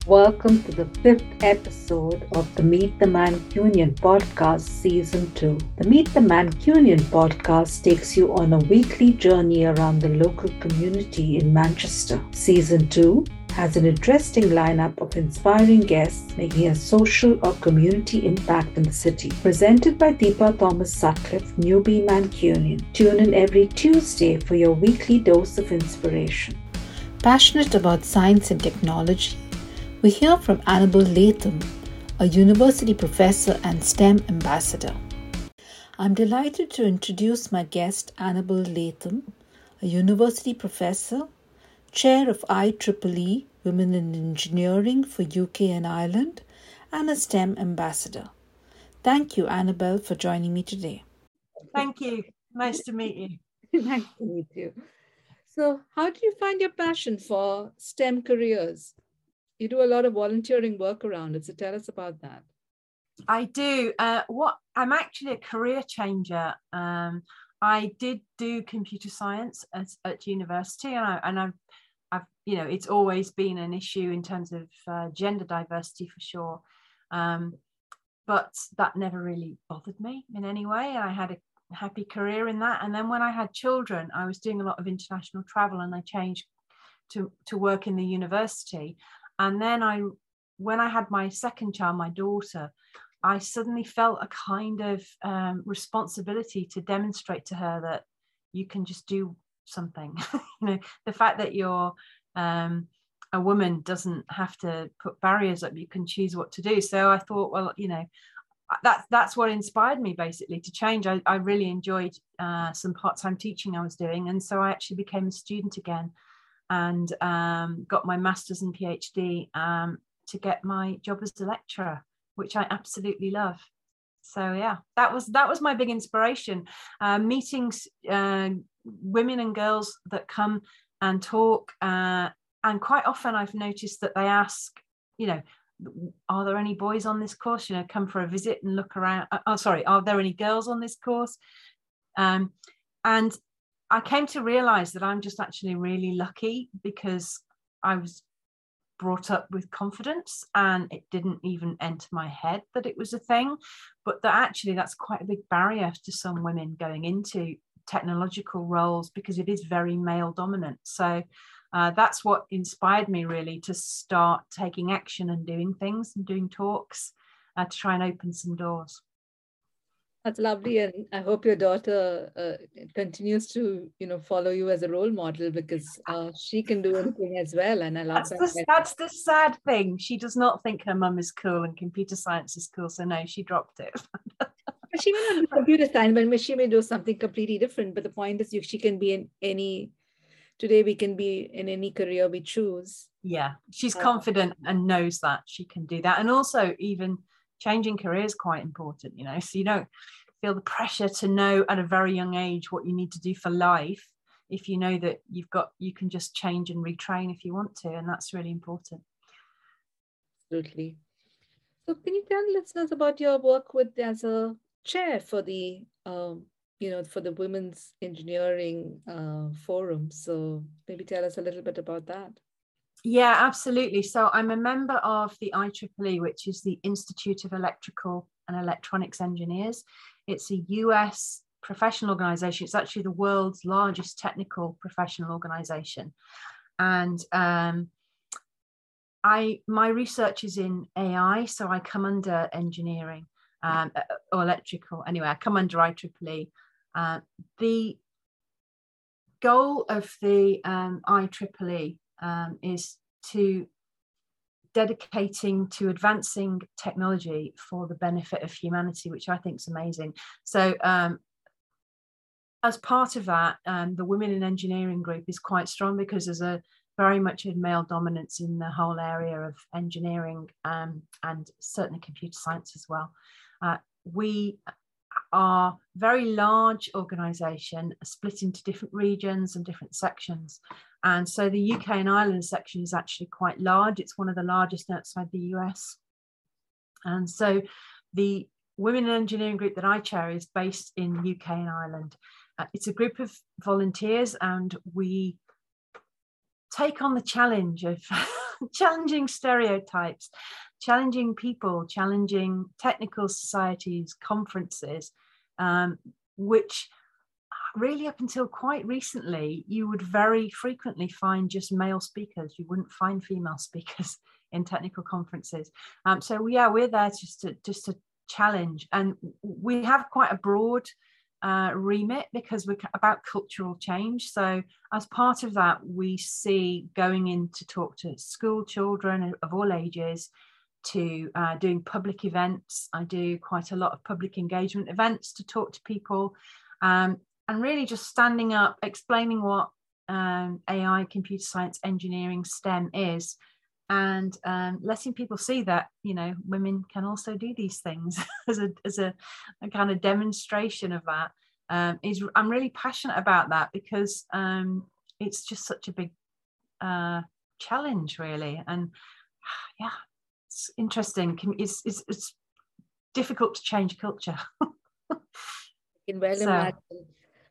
Welcome to the fifth episode of the Meet the Mancunian podcast, season 2. The Meet the Mancunian podcast takes you on a weekly journey around the local community in Manchester. Season 2 has an interesting lineup of inspiring guests making a social or community impact in the city. Presented by Deepa Thomas Sutcliffe, Newbie Mancunian. Tune in every Tuesday for your weekly dose of inspiration. Passionate about science and technology, we hear from Annabel Latham, a university professor and STEM ambassador. I'm delighted to introduce my guest, Annabel Latham, a university professor, chair of IEEE Women in Engineering for UK and Ireland, and a STEM ambassador. Thank you, Annabel, for joining me today. Thank you. Nice to meet you. Nice to meet you. So, how did you find your passion for STEM careers? You do a lot of volunteering work around it, so tell us about that. I do. I'm actually a career changer. I did do computer science at university, and I've it's always been an issue in terms of gender diversity for sure. But that never really bothered me in any way. I had a happy career in that, and then when I had children, I was doing a lot of international travel, and I changed to work in the university. And then when I had my second child, my daughter, I suddenly felt a kind of responsibility to demonstrate to her that you can just do something. The fact that you're a woman doesn't have to put barriers up. You can choose what to do. So I thought, well, that's what inspired me basically to change. I really enjoyed some part-time teaching I was doing, and so I actually became a student again, and got my master's and PhD to get my job as a lecturer, which I absolutely love. So yeah, that was my big inspiration. Meetings, women and girls that come and talk, and quite often I've noticed that they ask, are there any boys on this course? Come for a visit and look around. Are there any girls on this course? And I came to realize that I'm just actually really lucky, because I was brought up with confidence and it didn't even enter my head that it was a thing, but that actually that's quite a big barrier to some women going into technological roles, because it is very male dominant. So that's what inspired me really to start taking action and doing things and doing talks to try and open some doors. That's lovely, and I hope your daughter continues to, follow you as a role model, because she can do anything as well, and I love that. That's the sad thing. She does not think her mum is cool and computer science is cool, so no, she dropped it. She may not do computer science, but she may do something completely different. But the point is, she can be in any. Today, we can be in any career we choose. Yeah, she's confident and knows that she can do that, and also even changing careers quite important, so you don't feel the pressure to know at a very young age what you need to do for life, if you know that you can just change and retrain if you want to, and that's really important. Absolutely. So can you tell listeners about your work as a chair for the for the Women's Engineering Forum? So maybe tell us a little bit about that. Yeah, absolutely. So I'm a member of the IEEE, which is the Institute of Electrical and Electronics Engineers. It's a US professional organization. It's actually the world's largest technical professional organization. And my research is in AI, so I come under engineering or electrical. Anyway, I come under IEEE. The goal of the IEEE is to dedicating to advancing technology for the benefit of humanity, which I think is amazing. So as part of that, the Women in Engineering group is quite strong, because there's a very much a male dominance in the whole area of engineering, and certainly computer science as well. We are a very large organisation, split into different regions and different sections. And so the UK and Ireland section is actually quite large. It's one of the largest outside the US. And so the Women in Engineering group that I chair is based in UK and Ireland. It's a group of volunteers, and we take on the challenge of challenging stereotypes, challenging people, challenging technical societies, conferences, which really up until quite recently, you would very frequently find just male speakers. You wouldn't find female speakers in technical conferences. So yeah, we're there just to challenge, and we have quite a broad remit because we're about cultural change. So as part of that, we see going in to talk to school children of all ages, to doing public events. I do quite a lot of public engagement events to talk to people, and really just standing up, explaining what AI, computer science, engineering, STEM is, and letting people see that, you know, women can also do these things as a kind of demonstration of that. I'm really passionate about that because it's just such a big challenge, really. And yeah, it's interesting. It's difficult to change culture. In well imagine.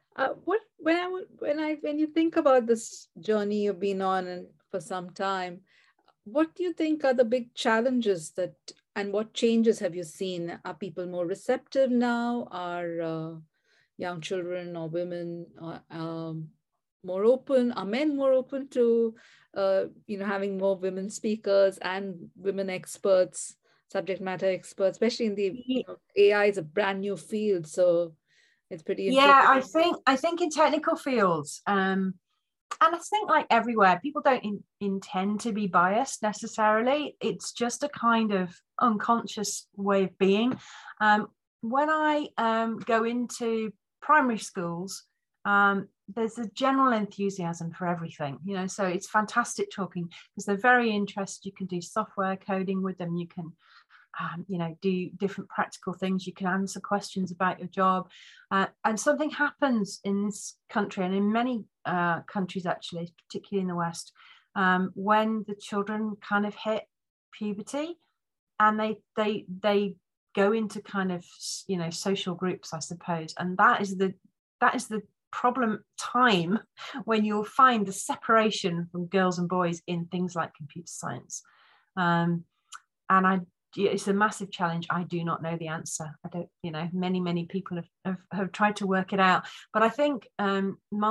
When you think about this journey you've been on and for some time, what do you think are the big challenges and what changes have you seen? Are people more receptive now? Are young children or women more open? Are men more open to having more women speakers and women experts, subject matter experts, especially in the AI is a brand new field, so it's pretty important. Yeah, I think in technical fields, and I think like everywhere, people don't intend to be biased necessarily. It's just a kind of unconscious way of being. When I go into primary schools, there's a general enthusiasm for everything, you know, so it's fantastic talking because they're very interested. You can do software coding with them. You can do different practical things. You can answer questions about your job. And something happens in this country and in many countries, actually, particularly in the West, when the children kind of hit puberty and they go into kind of, you know, social groups, I suppose. And that is the problem time when you'll find the separation from girls and boys in things like computer science. And it's a massive challenge. I do not know the answer. I don't, you know, many people have tried to work it out. But I think I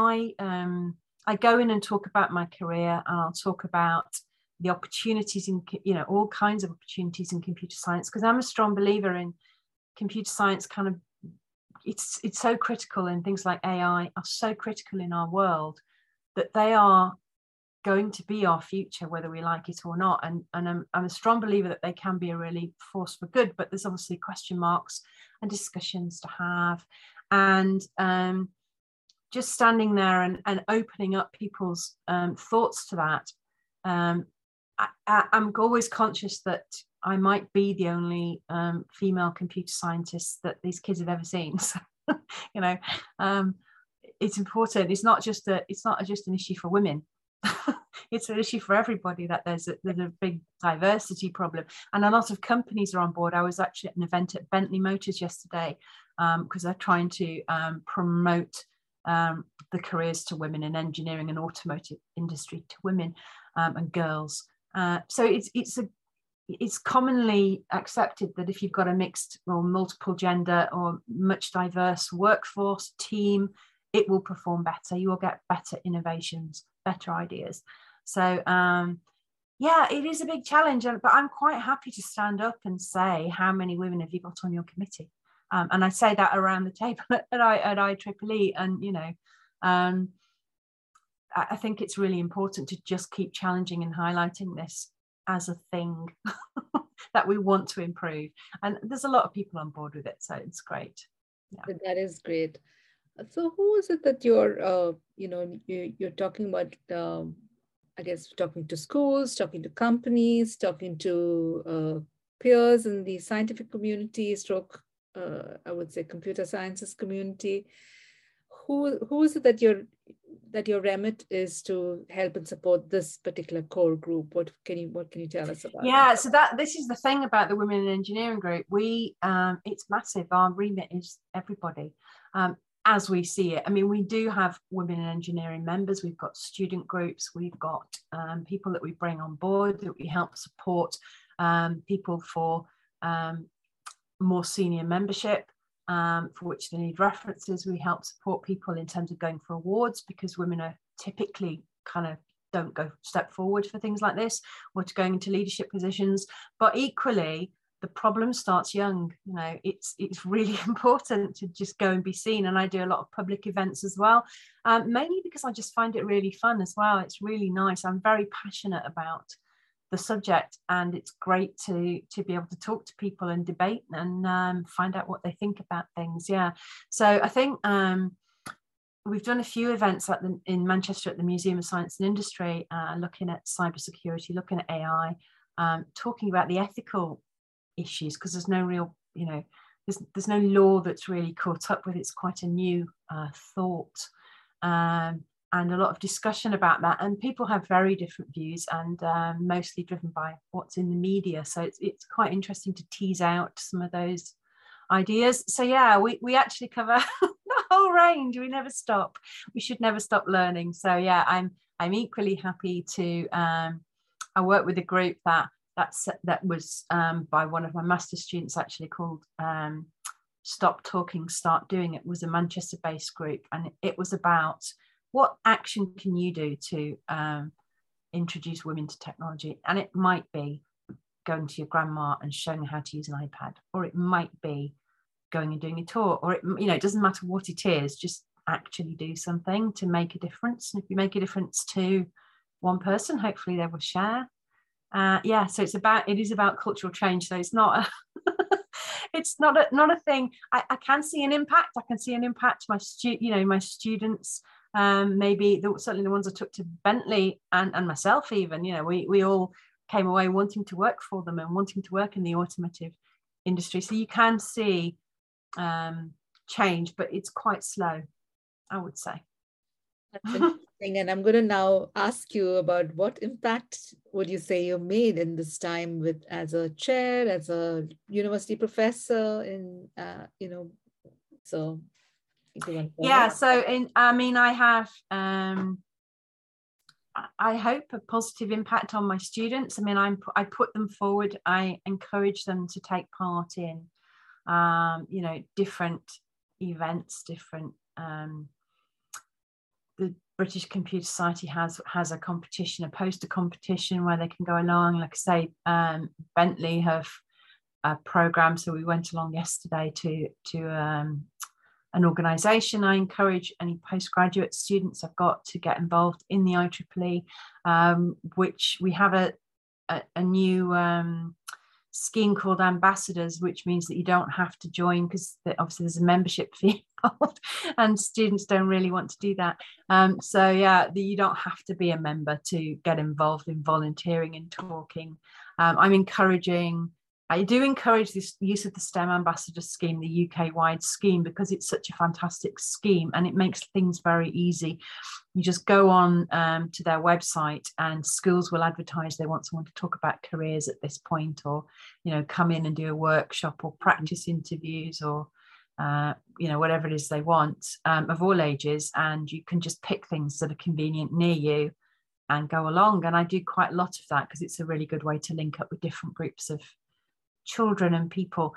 go in and talk about my career, and I'll talk about the opportunities in, you know, all kinds of opportunities in computer science, because I'm a strong believer in computer science. Kind of, it's so critical, and things like AI are so critical in our world that they are going to be our future, whether we like it or not. And I'm a strong believer that they can be a really force for good, but there's obviously question marks and discussions to have. And just standing there and opening up people's thoughts to that. I'm always conscious that I might be the only female computer scientist that these kids have ever seen. So, you know, it's important. It's not just an issue for women. It's an issue for everybody, that there's a big diversity problem, and a lot of companies are on board. I was actually at an event at Bentley Motors yesterday because they're trying to promote the careers to women in engineering and automotive industry to women and girls. So it's commonly accepted that if you've got a mixed or multiple gender or much diverse workforce team, it will perform better. You will get better innovations, better ideas. So yeah, it is a big challenge, but I'm quite happy to stand up and say, how many women have you got on your committee? And I say that around the table at IEEE. And, you know, I think it's really important to just keep challenging and highlighting this as a thing that we want to improve. And there's a lot of people on board with it, so it's great. Yeah. That is great. So who is it that you're, you're talking about, I guess, talking to schools, talking to companies, talking to peers in the scientific community, I would say computer sciences community. Who is it that your remit is to help and support this particular core group? What can you tell us about? Yeah, so this is the thing about the Women in Engineering group. It's massive. Our remit is everybody. as we see it. I mean, we do have women in engineering members, we've got student groups, we've got people that we bring on board that we help support, people for more senior membership, for which they need references. We help support people in terms of going for awards, because women are typically kind of don't go step forward for things like this, or to going into leadership positions. But equally, the problem starts young. You know, it's really important to just go and be seen. And I do a lot of public events as well, mainly because I just find it really fun as well. It's really nice. I'm very passionate about the subject, and it's great to be able to talk to people and debate and find out what they think about things. Yeah, so I think we've done a few events in Manchester at the Museum of Science and Industry, looking at cybersecurity, looking at AI, talking about the ethical issues, because there's no real, you know, there's no law that's really caught up with it. It's quite a new thought, and a lot of discussion about that, and people have very different views, and mostly driven by what's in the media. So it's quite interesting to tease out some of those ideas. So yeah, we actually cover the whole range. We never stop. We should never stop learning. So yeah, I'm equally happy to I work with a group that was by one of my master's students, actually, called Stop Talking, Start Doing. It was a Manchester-based group, and it was about what action can you do to introduce women to technology. And it might be going to your grandma and showing her how to use an iPad, or it might be going and doing a tour, or it doesn't matter what it is, just actually do something to make a difference. And if you make a difference to one person, hopefully they will share. Yeah, so it is about cultural change. So it's not it's not a thing. I can see an impact. I can see an impact to my students. Maybe certainly the ones I took to Bentley and myself even. We all came away wanting to work for them and wanting to work in the automotive industry. So you can see change, but it's quite slow, I would say. That's interesting. And I'm going to now ask you about what impact would you say you made in this time as a chair, as a university professor so if you want to I have I hope a positive impact on my students. I mean, I put them forward. I encourage them to take part in different events, different the British Computer Society has a competition, a poster competition where they can go along. Like I say, Bentley have a program, so we went along yesterday to an organisation. I encourage any postgraduate students I've got to get involved in the IEEE, which we have a new scheme called Ambassadors, which means that you don't have to join, because obviously there's a membership fee involved and students don't really want to do that. So yeah, you don't have to be a member to get involved in volunteering and talking. I do encourage this use of the STEM Ambassador scheme, the UK-wide scheme, because it's such a fantastic scheme and it makes things very easy. You just go on to their website, and schools will advertise they want someone to talk about careers at this point, or come in and do a workshop or practice interviews, or whatever it is they want, of all ages, and you can just pick things that are convenient near you and go along. And I do quite a lot of that because it's a really good way to link up with different groups of children and people.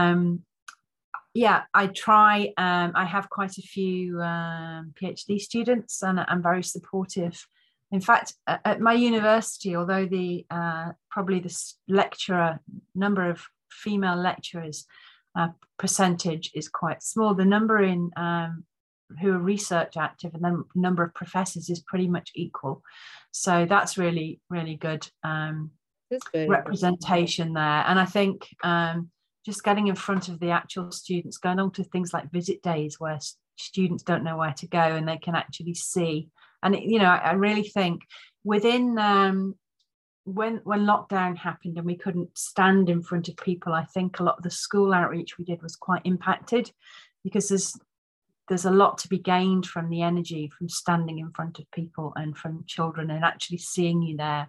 I try. I have quite a few PhD students, and I'm very supportive. In fact, at my university, although probably the number of female lecturers percentage is quite small, the number in who are research active and the number of professors is pretty much equal. So that's really, really good. Representation there. And I think just getting in front of the actual students, going on to things like visit days where students don't know where to go and they can actually see. And I really think within when lockdown happened and we couldn't stand in front of people, I think a lot of the school outreach we did was quite impacted, because there's a lot to be gained from the energy from standing in front of people and from children and actually seeing you there,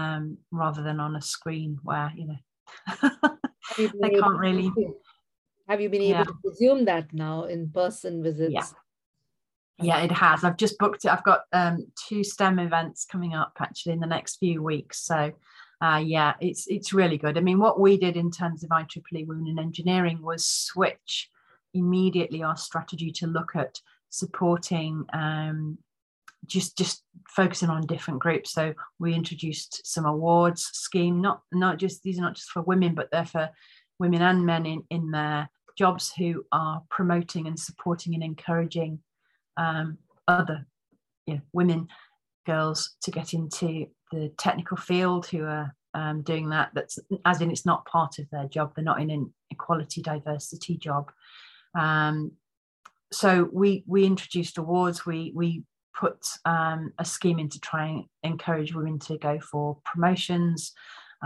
rather than on a screen where they can't really. Have you been able to resume that now, in-person visits? Yeah, it has. I've just booked it. I've got 2 STEM events coming up actually in the next few weeks. So yeah, it's really good. I mean, what we did in terms of IEEE Women in Engineering was switch immediately our strategy to look at supporting just focusing on different groups. So we introduced some awards scheme, not just, these are not just for women, but they're for women and men in their jobs who are promoting and supporting and encouraging other women, girls to get into the technical field who are doing that. That's as in it's not part of their job. They're not in an equality diversity job. So we introduced awards. We put a scheme in to try and encourage women to go for promotions.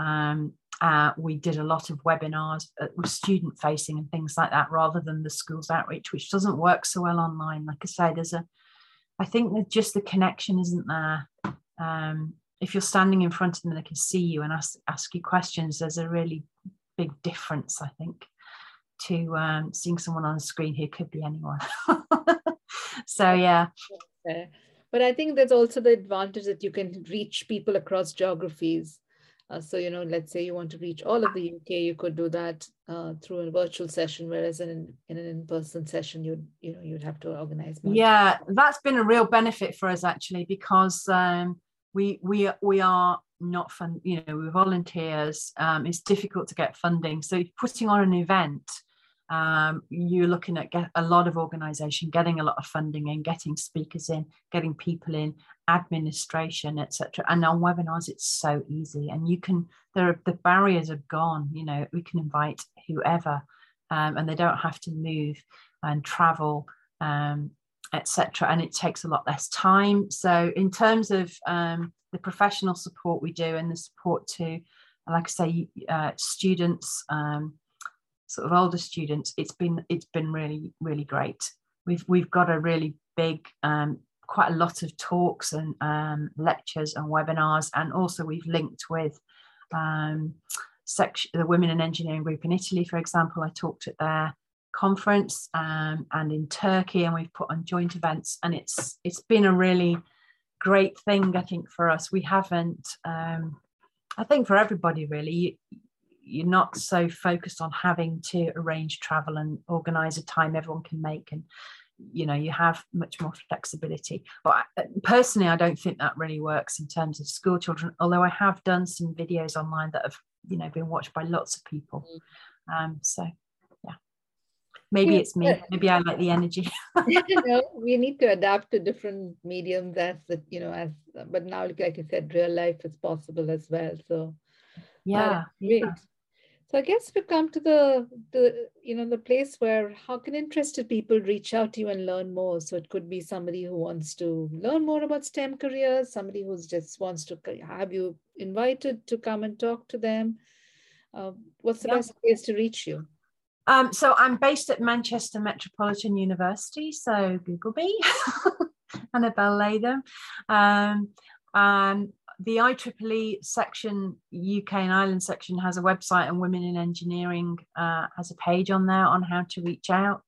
We did a lot of webinars with student facing and things like that, rather than the schools outreach, which doesn't work so well online. Like I say, I think that just the connection isn't there. If you're standing in front of them and they can see you and ask you questions, there's a really big difference, I think, to seeing someone on a screen who could be anyone. So yeah. But I think there's also the advantage that you can reach people across geographies. So, let's say you want to reach all of the UK, you could do that through a virtual session, whereas in an in-person session, you'd have to organize more. Yeah, that's been a real benefit for us actually, because we are not fun, we're volunteers. It's difficult to get funding. So putting on an event, you're looking at a lot of organisation, getting a lot of funding in, getting speakers in, getting people in, administration, etc. And on webinars, it's so easy, and the barriers are gone. We can invite whoever, and they don't have to move and travel, etc. And it takes a lot less time. So in terms of the professional support we do, and the support to, like I say, students, sort of older students, it's been really, really great. We've got a really big, quite a lot of talks and lectures and webinars, and also we've linked with the Women in Engineering group in Italy, for example. I talked at their conference, and in Turkey, and we've put on joint events, and it's been a really great thing, I think, for us. We haven't, I think for everybody really, you're not so focused on having to arrange travel and organize a time everyone can make, and you have much more flexibility. But personally, I don't think that really works in terms of school children, although I have done some videos online that have been watched by lots of people. So yeah, maybe it's me, maybe I like the energy. We need to adapt to different mediums but now, like you said, real life is possible as well. So yeah. So I guess we come to the place where how can interested people reach out to you and learn more? So it could be somebody who wants to learn more about STEM careers, somebody who just wants to have you invited to come and talk to them. What's the best place to reach you? So I'm based at Manchester Metropolitan University, so Google me, Annabelle Latham. The IEEE section, UK and Ireland section, has a website, and Women in Engineering has a page on there on how to reach out.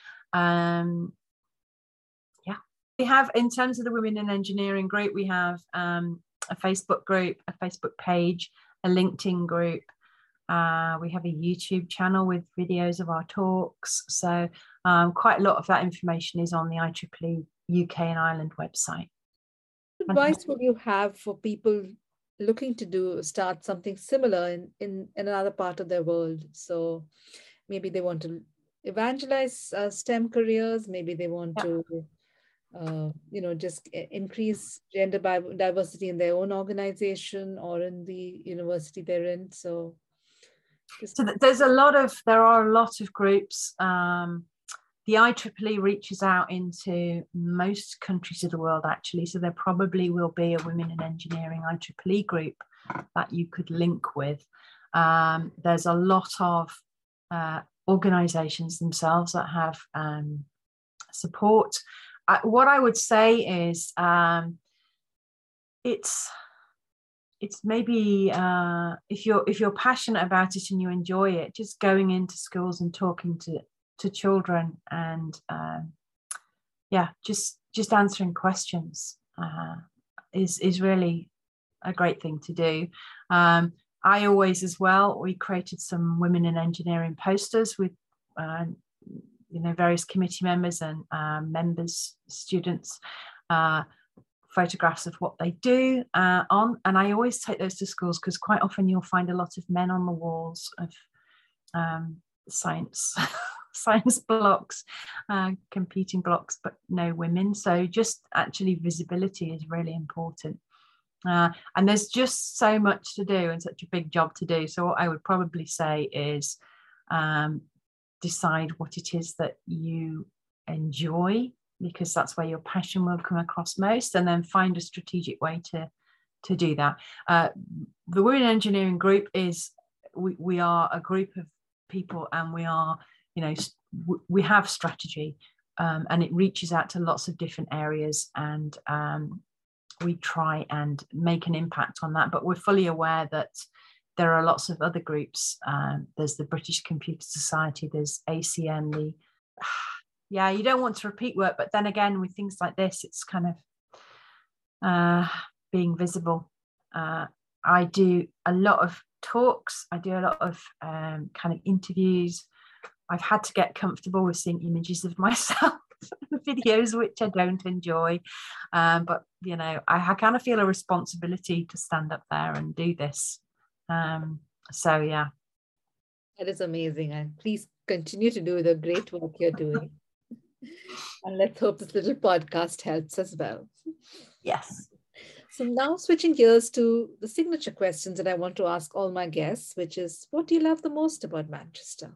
We have, in terms of the Women in Engineering group, we have a Facebook group, a Facebook page, a LinkedIn group. We have a YouTube channel with videos of our talks. So quite a lot of that information is on the IEEE UK and Ireland website. What advice would you have for people looking to start something similar in another part of their world? So maybe they want to evangelize STEM careers, maybe they want to just increase gender diversity in their own organization or in the university they're in. So there are a lot of groups. The IEEE reaches out into most countries of the world, actually. So there probably will be a Women in Engineering IEEE group that you could link with. There's a lot of organizations themselves that have support. What I would say is it's maybe if you're passionate about it and you enjoy it, just going into schools and talking to to children, and just answering questions is really a great thing to do. I always, as well, we created some women in engineering posters with various committee members and members, students, photographs of what they do on, and I always take those to schools, because quite often you'll find a lot of men on the walls of science blocks, competing blocks, but no women. So just actually visibility is really important. And there's just so much to do and such a big job to do. So what I would probably say is decide what it is that you enjoy, because that's where your passion will come across most, and then find a strategic way to do that. The Women in Engineering group is, we are a group of people, and we are, we have strategy, and it reaches out to lots of different areas, and we try and make an impact on that. But we're fully aware that there are lots of other groups. There's the British Computer Society, there's ACN, you don't want to repeat work, but then again, with things like this, it's kind of being visible. I do a lot of talks, I do a lot of kind of interviews. I've had to get comfortable with seeing images of myself, videos which I don't enjoy, but I kind of feel a responsibility to stand up there and do this. So yeah, that is amazing, and please continue to do the great work you're doing. And let's hope this little podcast helps as well. Yes. So now switching gears to the signature questions that I want to ask all my guests, which is, what do you love the most about Manchester?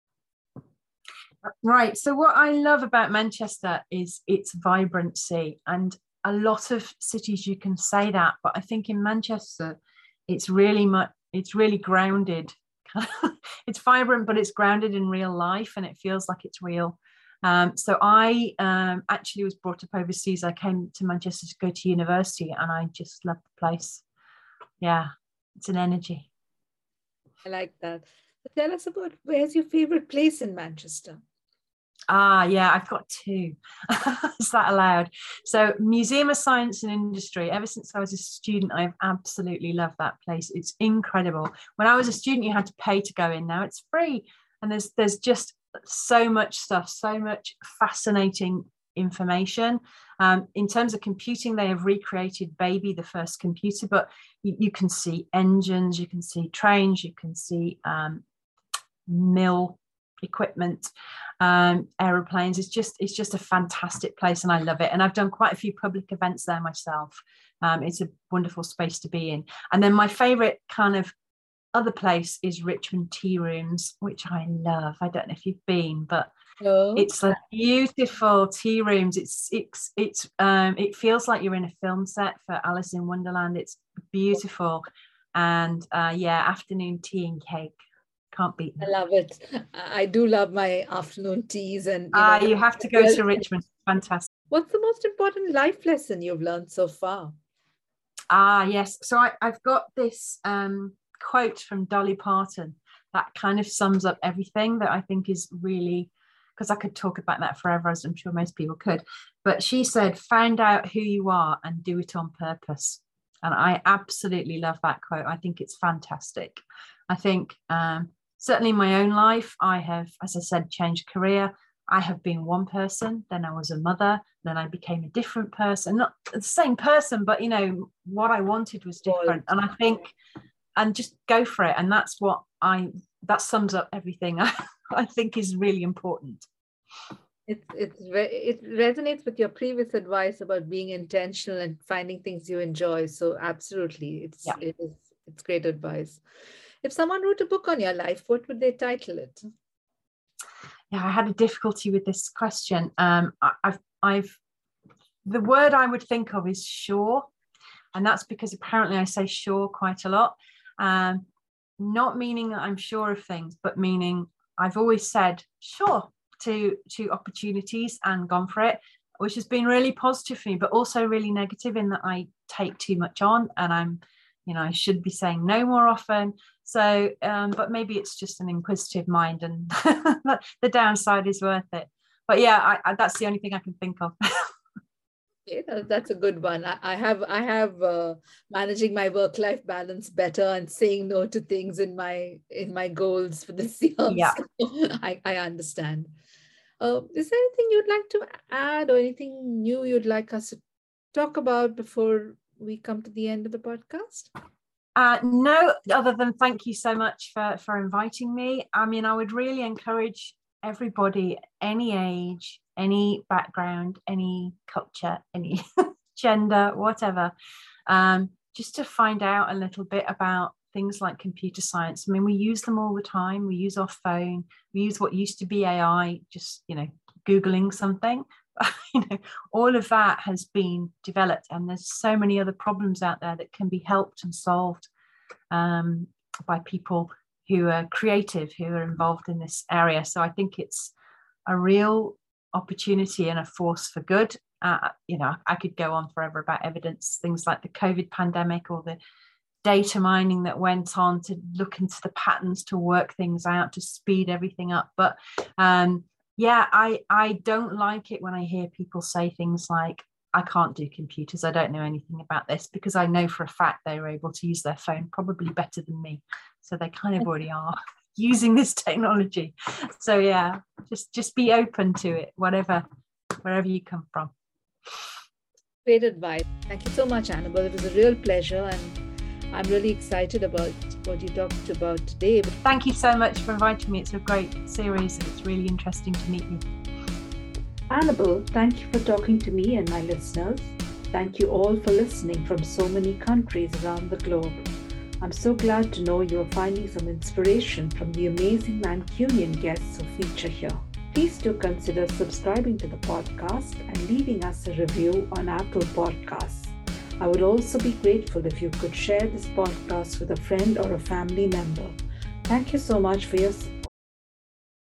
Right. So what I love about Manchester is its vibrancy, and a lot of cities you can say that, but I think in Manchester, it's really grounded. It's vibrant, but it's grounded in real life, and it feels like it's real. So I actually was brought up overseas. I came to Manchester to go to university, and I just love the place. Yeah, it's an energy. I like that. So tell us about, where's your favorite place in Manchester? Yeah, I've got two. Is that allowed? So Museum of Science and Industry, ever since I was a student, I've absolutely loved that place. It's incredible. When I was a student, you had to pay to go in. Now it's free. And there's just so much stuff, so much fascinating information. In terms of computing, they have recreated Baby, the first computer, but you can see engines, you can see trains, you can see mill equipment, aeroplanes. It's just a fantastic place, and I love it. And I've done quite a few public events there myself. It's a wonderful space to be in. And then my favorite kind of other place is Richmond Tea Rooms, which I love. I don't know if you've been, but it's a beautiful tea rooms. It feels like you're in a film set for Alice in Wonderland. It's beautiful, and afternoon tea and cake. Can't beat them. I love it. I do love my afternoon teas, and you have to go to Richmond. Fantastic. What's the most important life lesson you've learned so far? Yes. So I've got this quote from Dolly Parton that kind of sums up everything, that I think is really, because I could talk about that forever, as I'm sure most people could. But she said, "Find out who you are and do it on purpose." And I absolutely love that quote. I think it's fantastic. I think certainly in my own life, I have, as I said, changed career. I have been one person, then I was a mother, then I became a different person, not the same person, but what I wanted was different. And I think, and just go for it. And that's that sums up everything I think is really important. It resonates with your previous advice about being intentional and finding things you enjoy. So absolutely, it's great advice. If someone wrote a book on your life, what would they title it? Yeah, I had a difficulty with this question. The word I would think of is sure, and that's because apparently I say sure quite a lot. Not meaning that I'm sure of things, but meaning I've always said sure to opportunities and gone for it, which has been really positive for me, but also really negative in that I take too much on, and I should be saying no more often. So, but maybe it's just an inquisitive mind, and the downside is worth it. But yeah, that's the only thing I can think of. Okay, that's a good one. I have managing my work-life balance better and saying no to things in my goals for this year. Yeah. So I understand. Is there anything you'd like to add or anything new you'd like us to talk about before we come to the end of the podcast? No, other than thank you so much for inviting me. I mean, I would really encourage everybody, any age, any background, any culture, any gender, whatever, just to find out a little bit about things like computer science. I mean, we use them all the time. We use our phone. We use what used to be AI, just, Googling something. All of that has been developed, and there's so many other problems out there that can be helped and solved by people who are creative, who are involved in this area. So I think it's a real opportunity and a force for good. I could go on forever about evidence, things like the COVID pandemic or the data mining that went on to look into the patterns, to work things out, to speed everything up. But I don't like it when I hear people say things like, I can't do computers, I don't know anything about this, because I know for a fact they were able to use their phone probably better than me. So they kind of already are using this technology. So yeah, just be open to it, wherever you come from. Great advice. Thank you so much, Annabelle. It was a real pleasure, and I'm really excited about what you talked about today. Thank you so much for inviting me. It's a great series, and it's really interesting to meet you. Annabelle, thank you for talking to me and my listeners. Thank you all for listening from so many countries around the globe. I'm so glad to know you are finding some inspiration from the amazing Mancunian guests who feature here. Please do consider subscribing to the podcast and leaving us a review on Apple Podcasts. I would also be grateful if you could share this podcast with a friend or a family member. Thank you so much for your support.